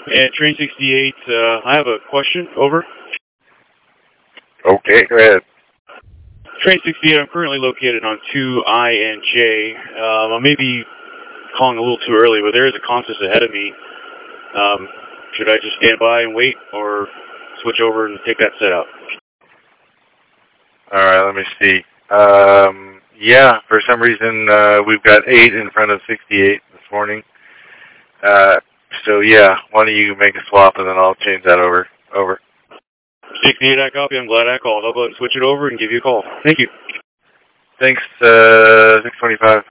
And Train 68, I have a question. Over. Okay, go ahead. Train 68, I'm currently located on 2I and J. I may be calling a little too early, but there is a consist ahead of me. Should I just stand by and wait, or switch over and take that set out? All right, let me see. Yeah, for some reason we've got 8 in front of 68 this morning. So yeah, why don't you make a swap and then I'll change that over. Over. 68, I copy. I'm glad I called. I'll go ahead and switch it over and give you a call. Thank you. Thanks, 625.